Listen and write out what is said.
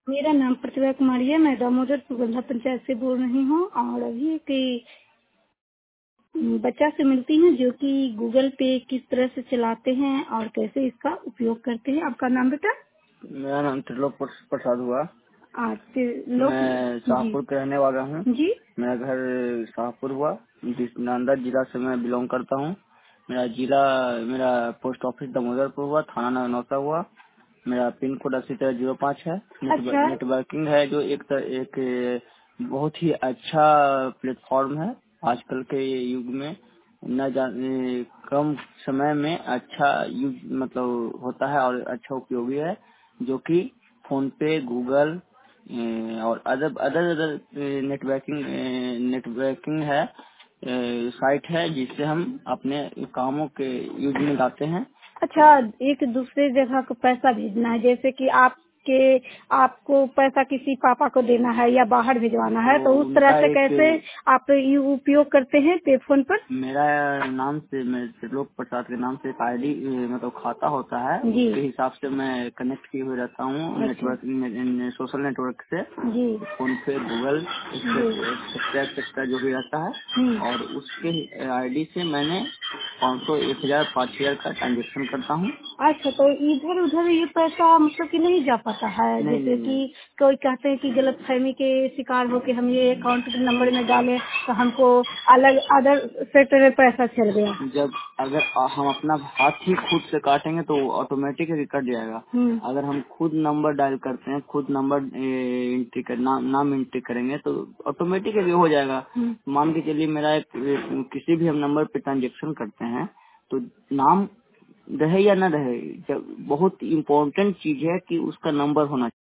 मेरा नाम प्रतिभा कुमारी है। मैं दामोदर सुगंधा पंचायत से बोल रही हूँ और अभी एक बच्चा से मिलती हूँ जो कि गूगल पे किस तरह से चलाते हैं और कैसे इसका उपयोग करते हैं। आपका नाम बेटा? मेरा नाम त्रिलोक प्रसाद हुआ। आज लोग मैं जी शाहपुर का रहने वाला हूँ। जी। मेरा घर शाहपुर हुआ। नालंदा जिला से मैं बिलोंग करता हूँ। मेरा पोस्ट ऑफिस दामोदरपुर हुआ, थाना नौसा हुआ। मेरा पिन कोड 80 05 है। अच्छा नेटवर्किंग है जो एक बहुत ही अच्छा प्लेटफॉर्म है आजकल के युग में। न जाने कम समय में अच्छा यूज मतलब होता है और अच्छा उपयोगी है, जो कि फोन पे, गूगल और अदर अदर अदर नेटवर्किंग है, साइट है जिससे हम अपने कामों के यूज में लाते हैं। अच्छा, एक दूसरे जगह को पैसा भेजना है, जैसे कि आपको पैसा किसी पापा को देना है या बाहर भिजवाना है, तो तो उस तरह उनका से एक कैसे आप उपयोग करते हैं पे फोन पर? मेरा नाम से, मैं त्रिलोक प्रसाद के नाम से एक आईडी मतलब खाता होता है, जी उसके हिसाब से मैं कनेक्ट किए हुए रहता हूँ अच्छा सोशल नेटवर्क से। जी फोन पे, गूगल, जी एक्सेट्रा जो भी रहता है। हम्म। और उसके आईडी से मैंने 500, 1000, 5000 का ट्रांजेक्शन करता हूँ। अच्छा, तो इधर उधर ये पैसा मतलब कि नहीं जा पाता है, नहीं जैसे नहीं नहीं, कि कोई कहते हैं कि गलत फहमी के शिकार होके हम ये अकाउंट नंबर में डालें तो हमको अलग अदर सेक्टर में पैसा चल गया। जब अगर हम अपना हाथ ही खुद से काटेंगे तो ऑटोमेटिक कट जाएगा। अगर हम खुद नंबर डायल करते हैं, खुद नंबर एंट्री कर नाम एंट्री करेंगे तो ऑटोमेटिक हो जाएगा। मान के चलिए मेरा किसी भी हम नंबर पे ट्रांजेक्शन करते हैं तो नाम रहे या न रहे, जब बहुत इम्पोर्टेंट चीज है कि उसका नंबर होना चाहिए।